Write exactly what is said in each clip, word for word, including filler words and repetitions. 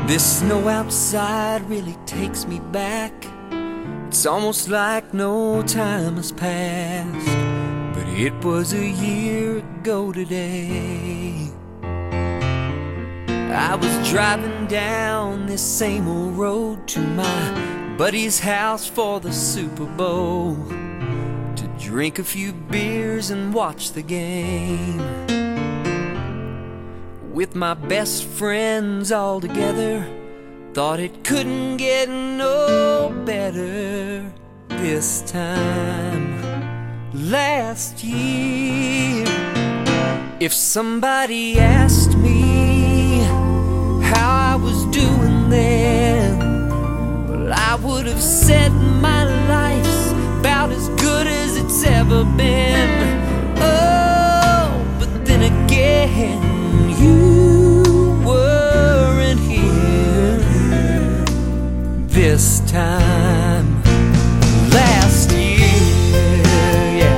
This snow outside really takes me back. It's almost like no time has passed, but it was a year ago today. I was driving down this same old road to my buddy's house for the Super Bowl, to drink a few beers and watch the game. With my best friends all together, thought it couldn't get no better this time. Last year, if somebody asked me how I was doing then, well, I would have said my life's about as good as it's ever been. Oh, but then again, you weren't here this time. Last year, yeah.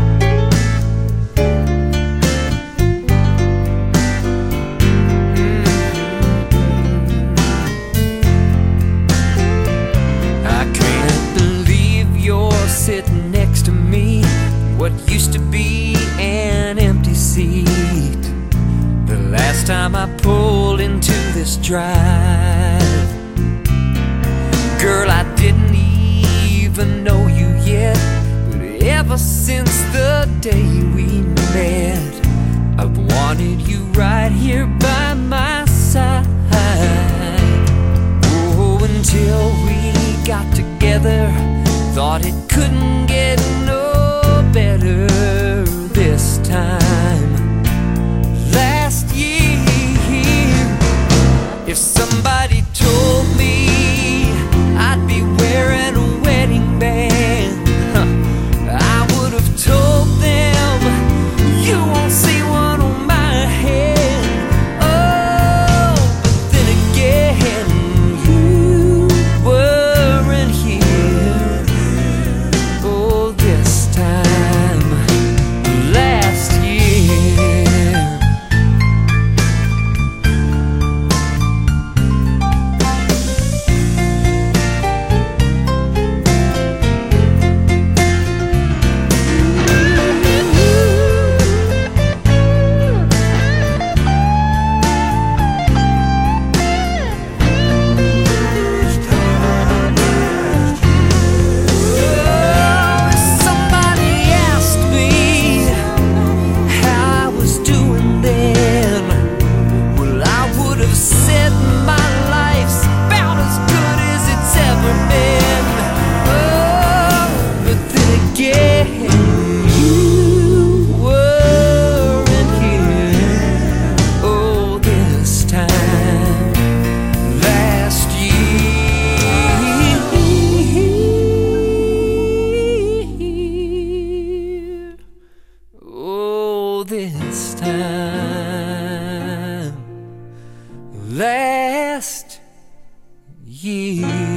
Mm-hmm. I can't believe you're sitting next to me, what used to be an empty seat. The last time I pulled into this drive, girl, I didn't even know you yet, but ever since the day we met, I've wanted you right here by my side. Oh, until we got together, thought it couldn't get no better this time. Last year, if somebody told me I'd be wearing a wedding band, huh, I would have told them, you won't see one on my head. Oh, but then again, you weren't here. Oh, this time, last year. This time, last year.